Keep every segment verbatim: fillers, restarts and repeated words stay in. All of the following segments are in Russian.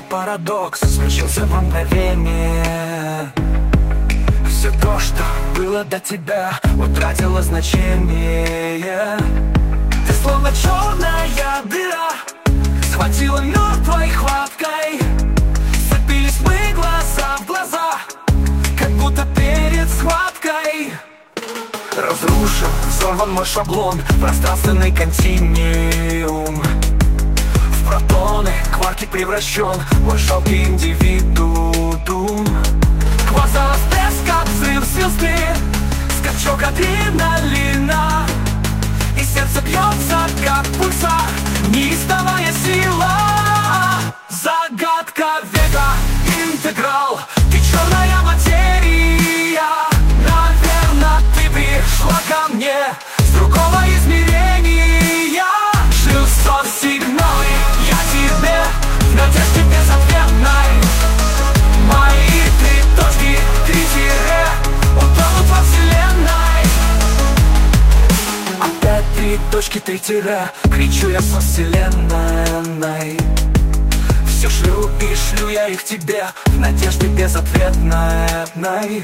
парадокс случился в мгновение. Все то, что было до тебя, утратило значение. Ты словно черная дыра, схватила мертвой хваткой. Сцепились мы глаза в глаза, как будто перед схваткой. Разрушен, взорван мой шаблон, пространственный континуум. В протоны, кварки превращен мой жалкий индивидуум. Квазар, всплеск, взрыв звезды, скачок адреналина, и сердце бьется, как пульсар, неистовая сила. Загадка века, интеграл, ты черная материя. Наверно, ты пришла ко мне с другого измерения. Шестьсот сигналы, я тебе в надежде безответной. Мои три точки, три тире, утонут во вселенной. Опять три точки, три тире, кричу я со вселенной. Все шлю и шлю я их тебе в надежде безответной.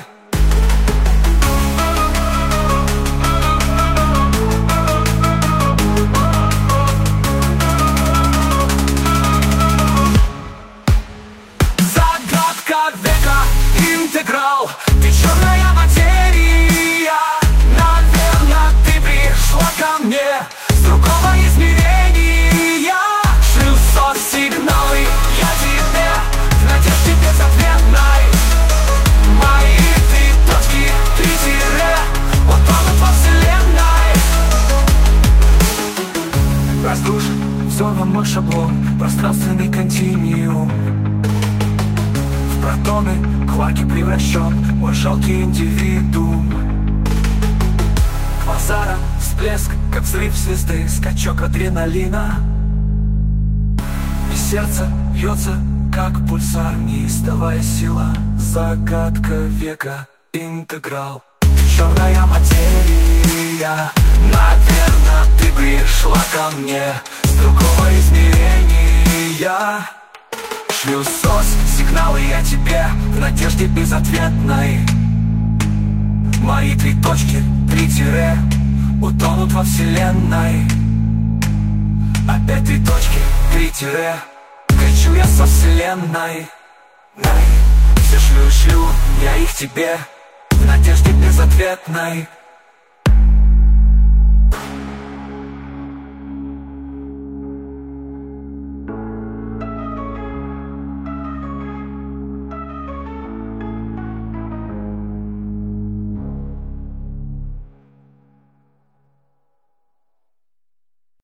Века, интеграл, ты черная материя. Наверно, ты пришла ко мне с другого измерения. Шестьсот сигналы, я тебе в надежде безответной. Мои три точки, три тире, утонут во вселенной. Разрушен, взорван мой шаблон, пространственный континуум. Протоны, кварки превращен мой жалкий индивидуум. Квазара, всплеск, как взрыв звезды, скачок адреналина, и сердце бьется, как пульсар, неистовая сила. Загадка века, интеграл, черная материя. Наверно, ты пришла ко мне с другого измерения. Шлю сос, сигналы я тебе в надежде безответной. Мои три точки, три тире, утонут во вселенной. Опять три точки, три тире, кричу я со вселенной. Все шлю, шлю я их тебе в надежде безответной.